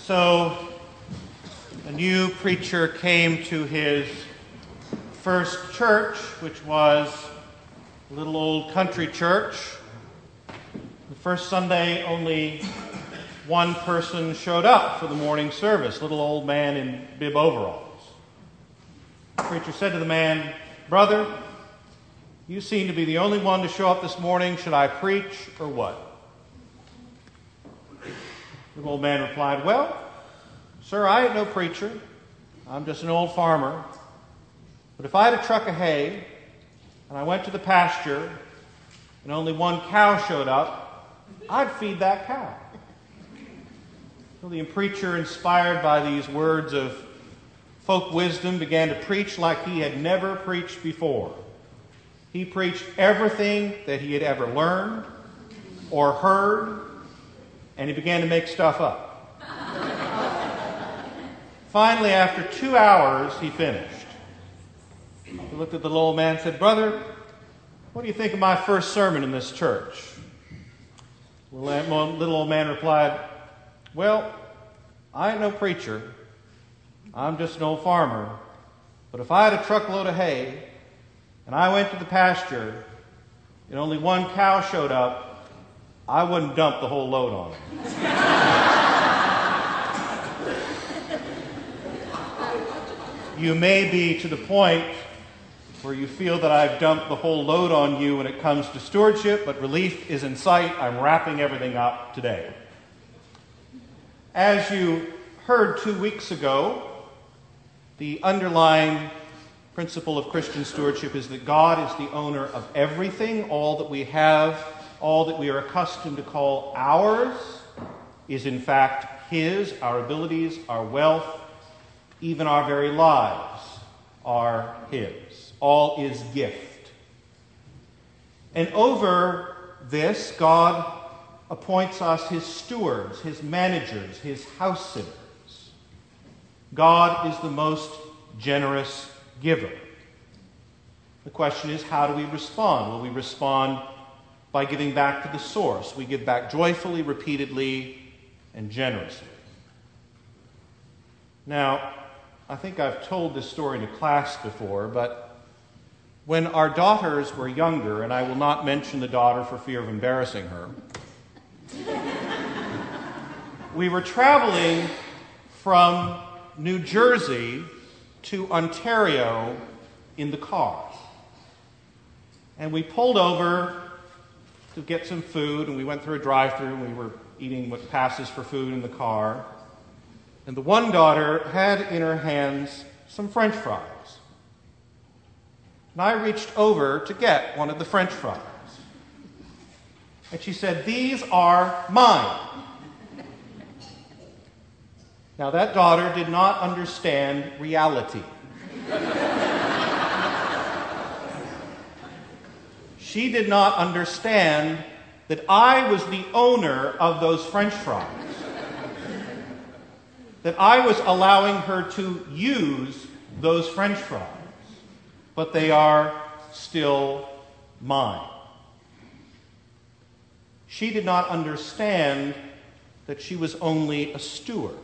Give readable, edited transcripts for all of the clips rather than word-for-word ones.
So, a new preacher came to his first church, which was a little old country church. The first Sunday, only one person showed up for the morning service, little old man in bib overalls. The preacher said to the man, "Brother, you seem to be the only one to show up this morning. Should I preach or what?" The old man replied, "Well, sir, I ain't no preacher. I'm just an old farmer. But if I had a truck of hay and I went to the pasture and only one cow showed up, I'd feed that cow." So the preacher, inspired by these words of folk wisdom, began to preach like he had never preached before. He preached everything that he had ever learned or heard, and he began to make stuff up. Finally, after 2 hours, he finished. He looked at the little old man and said, "Brother, what do you think of my first sermon in this church?" The little old man replied, "Well, I ain't no preacher. I'm just an old farmer. But if I had a truckload of hay and I went to the pasture and only one cow showed up, I wouldn't dump the whole load on it." You may be to the point where you feel that I've dumped the whole load on you when it comes to stewardship, but relief is in sight. I'm wrapping everything up today. As you heard 2 weeks ago, the underlying principle of Christian stewardship is that God is the owner of everything. All that we have, all that we are accustomed to call ours, is in fact His. Our abilities, our wealth, even our very lives are His. All is gift. And over this, God appoints us His stewards, His managers, His house sitters. God is the most generous giver. The question is, how do we respond? Will we respond by giving back to the source? We give back joyfully, repeatedly, and generously. Now, I think I've told this story to class before, but when our daughters were younger, and I will not mention the daughter for fear of embarrassing her, we were traveling from New Jersey to Ontario in the car. And we pulled over to get some food, and we went through a drive-thru, and we were eating what passes for food in the car. And the one daughter had in her hands some French fries. And I reached over to get one of the French fries. And she said, "These are mine." Now, that daughter did not understand reality. She did not understand that I was the owner of those French fries. That I was allowing her to use those French fries. But they are still mine. She did not understand that she was only a steward.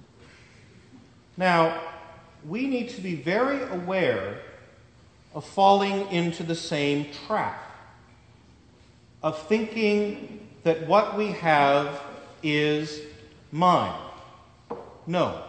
Now, we need to be very aware of falling into the same trap of thinking that what we have is mine. No.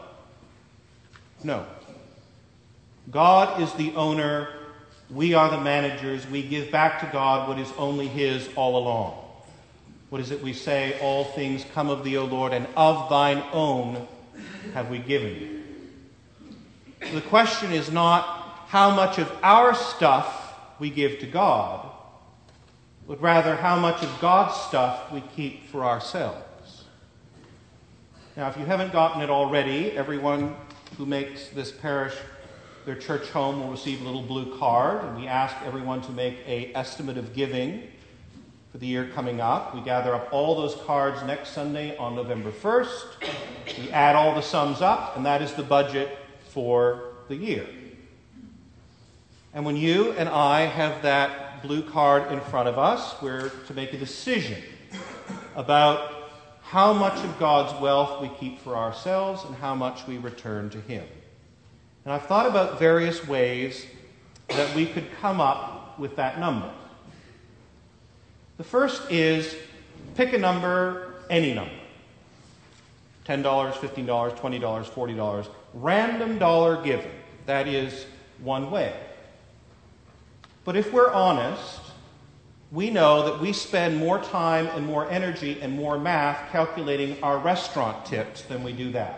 God is the owner. We are the managers. We give back to God what is only His all along. What is it we say? All things come of Thee, O Lord, and of Thine own have we given You. The question is not how much of our stuff we give to God, but rather how much of God's stuff we keep for ourselves. Now, if you haven't gotten it already, everyone who makes this parish their church home will receive a little blue card, and we ask everyone to make an estimate of giving for the year coming up. We gather up all those cards next Sunday on November 1st. We add all the sums up, and that is the budget for the year. And when you and I have that blue card in front of us, we're to make a decision about how much of God's wealth we keep for ourselves and how much we return to Him. And I've thought about various ways that we could come up with that number. The first is pick a number, any number. $10, $15, $20, $40. Random dollar giving. That is one way. But if we're honest, we know that we spend more time and more energy and more math calculating our restaurant tips than we do that.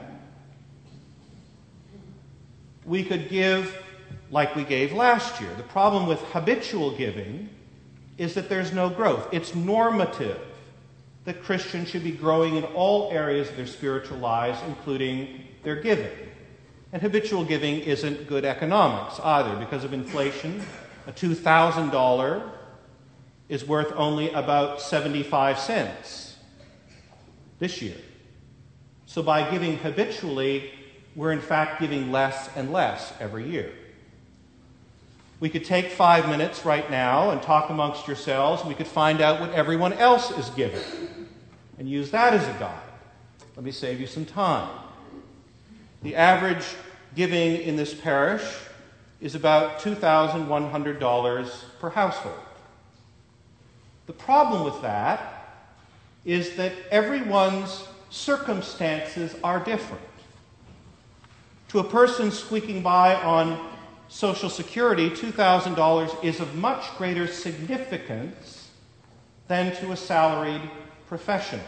We could give like we gave last year. The problem with habitual giving is that there's no growth. It's normative that Christians should be growing in all areas of their spiritual lives, including their giving. And habitual giving isn't good economics either. Because of inflation, a $2,000 is worth only about 75 cents this year. So by giving habitually, we're in fact giving less and less every year. We could take 5 minutes right now and talk amongst yourselves. We could find out what everyone else is giving and use that as a guide. Let me save you some time. The average giving in this parish is about $2,100 per household. The problem with that is that everyone's circumstances are different. To a person squeaking by on Social Security, $2,000 is of much greater significance than to a salaried professional.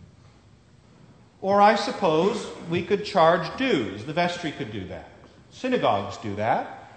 Or I suppose we could charge dues. The vestry could do that. Synagogues do that.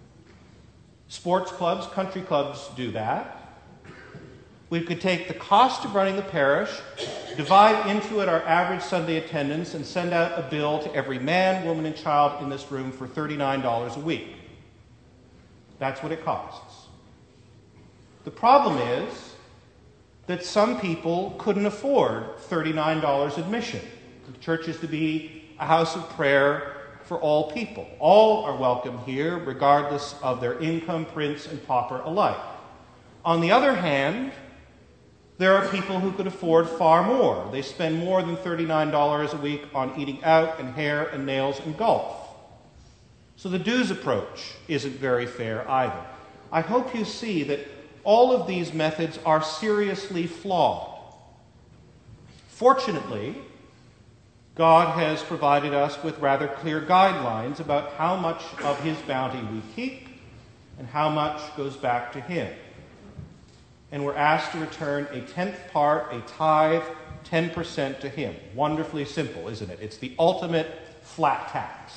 Sports clubs, country clubs do that. We could take the cost of running the parish, divide into it our average Sunday attendance, and send out a bill to every man, woman, and child in this room for $39 a week. That's what it costs. The problem is that some people couldn't afford $39 admission. The church is to be a house of prayer for all people. All are welcome here, regardless of their income, prince and pauper alike. On the other hand, there are people who could afford far more. They spend more than $39 a week on eating out and hair and nails and golf. So the dues approach isn't very fair either. I hope you see that all of these methods are seriously flawed. Fortunately, God has provided us with rather clear guidelines about how much of His bounty we keep and how much goes back to Him. And we're asked to return a tenth part, a tithe, 10% to Him. Wonderfully simple, isn't it? It's the ultimate flat tax.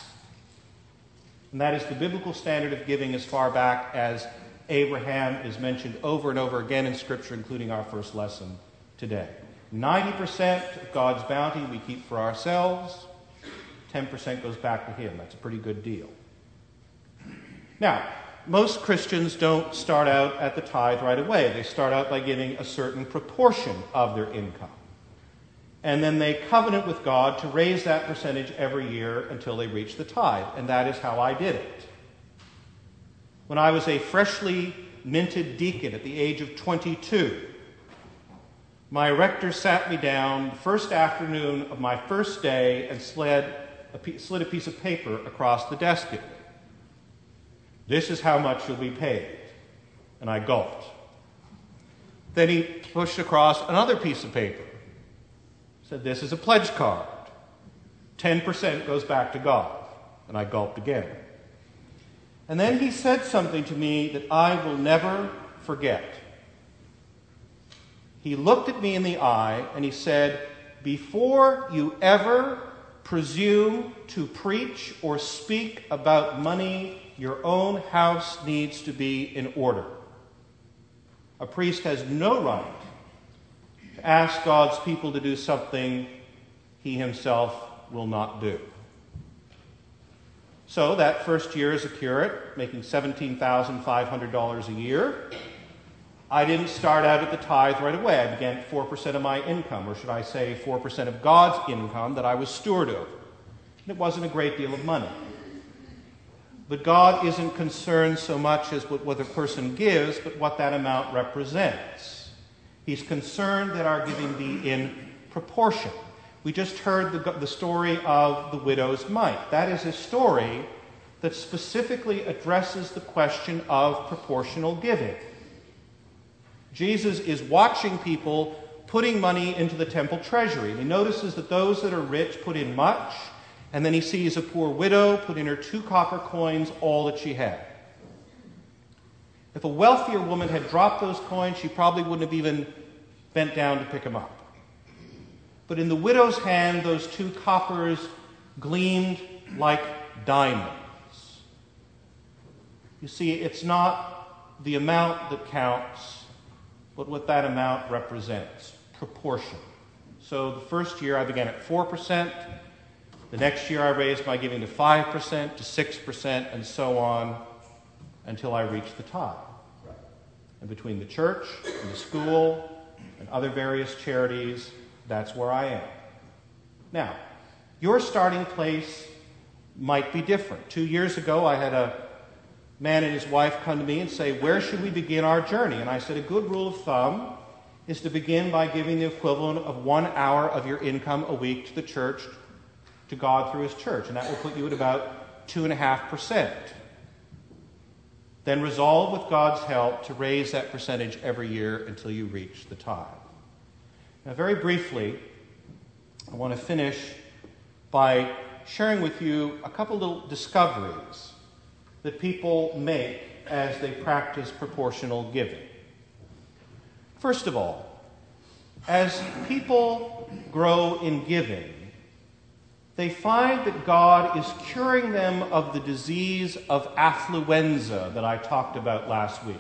And that is the biblical standard of giving as far back as Abraham is mentioned over and over again in Scripture, including our first lesson today. 90% of God's bounty we keep for ourselves. 10% goes back to Him. That's a pretty good deal. Now, most Christians don't start out at the tithe right away. They start out by giving a certain proportion of their income. And then they covenant with God to raise that percentage every year until they reach the tithe. And that is how I did it. When I was a freshly minted deacon at the age of 22, my rector sat me down the first afternoon of my first day and slid a piece of paper across the desk at me. This is how much you'll be paid. And I gulped. Then he pushed across another piece of paper. Said, this is a pledge card. 10% goes back to God. And I gulped again. And then he said something to me that I will never forget. He looked at me in the eye and he said, before you ever presume to preach or speak about money, your own house needs to be in order. A priest has no right to ask God's people to do something he himself will not do. So that first year as a curate, making $17,500 a year, I didn't start out at the tithe right away. I began at 4% of my income, or should I say 4% of God's income that I was steward over. And it wasn't a great deal of money. But God isn't concerned so much as what a person gives, but what that amount represents. He's concerned that our giving be in proportion. We just heard the story of the widow's mite. That is a story that specifically addresses the question of proportional giving. Jesus is watching people putting money into the temple treasury. And he notices that those that are rich put in much, and then he sees a poor widow put in her 2 copper coins, all that she had. If a wealthier woman had dropped those coins, she probably wouldn't have even bent down to pick them up. But in the widow's hand, those 2 coppers gleamed like diamonds. You see, it's not the amount that counts, but what that amount represents, proportion. So the first year I began at 4%. The next year I raised my giving to 5%, to 6%, and so on until I reached the tithe. And between the church and the school and other various charities, that's where I am. Now, your starting place might be different. 2 years ago, I had a man and his wife come to me and say, where should we begin our journey? And I said, a good rule of thumb is to begin by giving the equivalent of 1 hour of your income a week to the church, to God through his church. And that will put you at about 2.5%. Then resolve with God's help to raise that percentage every year until you reach the tithe. Now, very briefly, I want to finish by sharing with you a couple little discoveries that people make as they practice proportional giving. First of all, as people grow in giving, they find that God is curing them of the disease of affluenza that I talked about last week.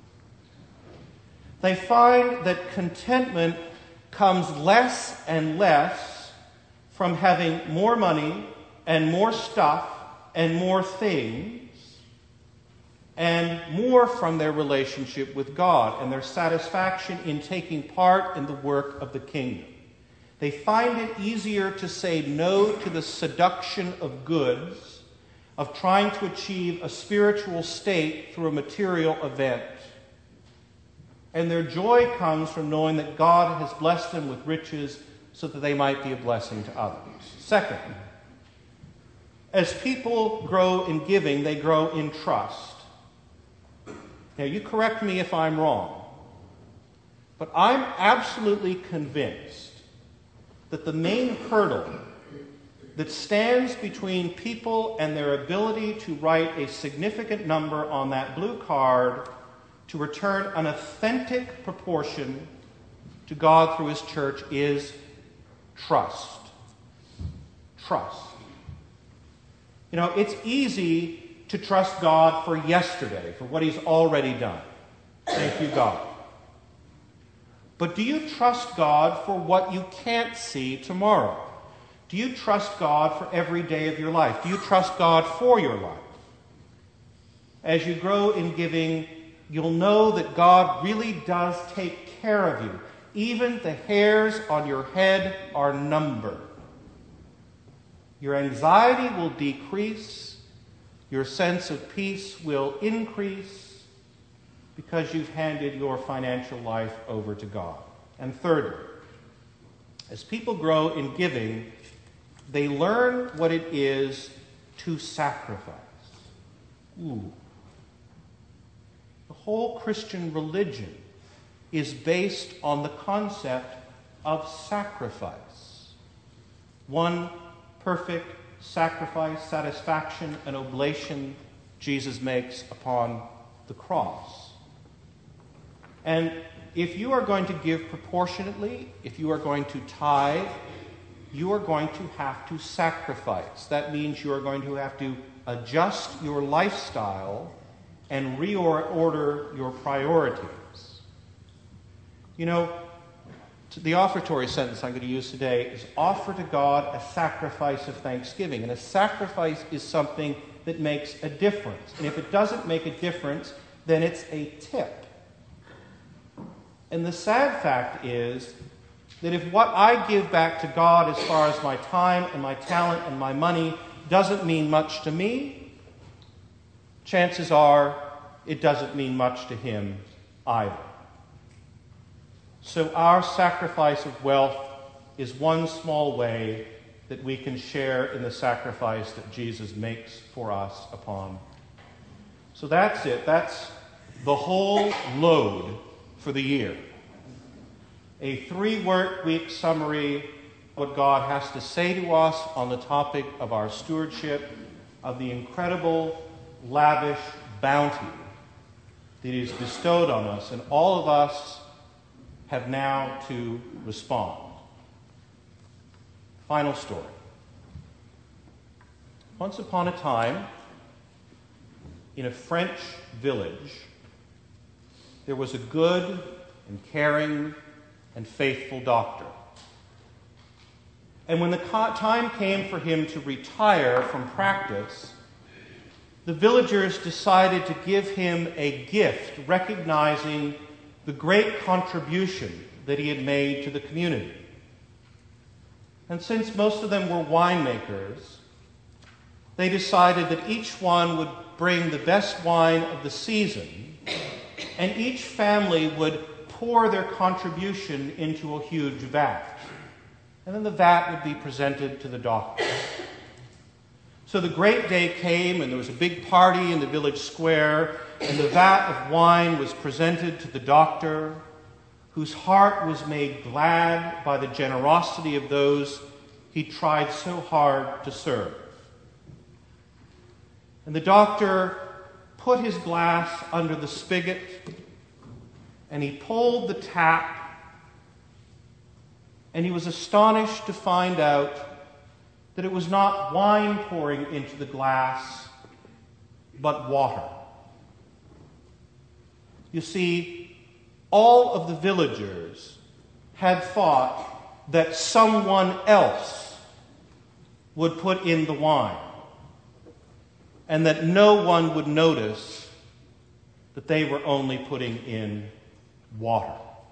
They find that contentment comes less and less from having more money and more stuff and more things, and more from their relationship with God and their satisfaction in taking part in the work of the kingdom. They find it easier to say no to the seduction of goods, of trying to achieve a spiritual state through a material event. And their joy comes from knowing that God has blessed them with riches so that they might be a blessing to others. Second, as people grow in giving, they grow in trust. Now, you correct me if I'm wrong, but I'm absolutely convinced that the main hurdle that stands between people and their ability to write a significant number on that blue card to return an authentic proportion to God through his church is trust. Trust. You know, it's easy to trust God for yesterday, for what he's already done. Thank you, God. But do you trust God for what you can't see tomorrow? Do you trust God for every day of your life? Do you trust God for your life? As you grow in giving, you'll know that God really does take care of you. Even the hairs on your head are numbered. Your anxiety will decrease. Your sense of peace will increase because you've handed your financial life over to God. And thirdly, as people grow in giving, they learn what it is to sacrifice. The whole Christian religion is based on the concept of sacrifice. One perfect sacrifice, satisfaction, and oblation Jesus makes upon the cross. And if you are going to give proportionately, if you are going to tithe, you are going to have to sacrifice. That means you are going to have to adjust your lifestyle and reorder your priorities. You know, the offertory sentence I'm going to use today is offer to God a sacrifice of thanksgiving. And a sacrifice is something that makes a difference. And if it doesn't make a difference, then it's a tip. And the sad fact is that if what I give back to God as far as my time and my talent and my money doesn't mean much to me, chances are it doesn't mean much to him either. So our sacrifice of wealth is one small way that we can share in the sacrifice that Jesus makes for us upon. So that's it. That's the whole load for the year. A 3-work-week summary of what God has to say to us on the topic of our stewardship of the incredible, lavish bounty that is bestowed on us, and all of us have now to respond. Final story. Once upon a time, in a French village, there was a good and caring and faithful doctor. And when the time came for him to retire from practice, the villagers decided to give him a gift recognizing the great contribution that he had made to the community. And since most of them were winemakers, they decided that each one would bring the best wine of the season, and each family would pour their contribution into a huge vat. And then the vat would be presented to the doctor. So the great day came, and there was a big party in the village square, and the vat of wine was presented to the doctor, whose heart was made glad by the generosity of those he tried so hard to serve. And the doctor put his glass under the spigot, and he pulled the tap, and he was astonished to find out that it was not wine pouring into the glass, but water. You see, all of the villagers had thought that someone else would put in the wine, and that no one would notice that they were only putting in water.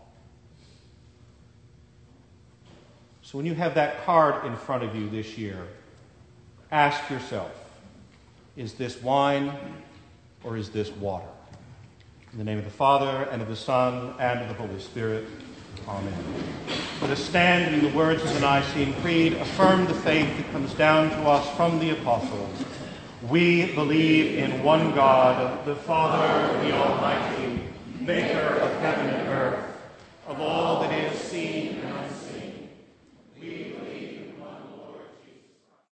So when you have that card in front of you this year, ask yourself, is this wine or is this water? In the name of the Father, and of the Son, and of the Holy Spirit. Amen. Let us stand in the words of the Nicene Creed, affirm the faith that comes down to us from the apostles. We believe in one God, the Father, the Almighty, maker of heaven and earth, of all that is seen and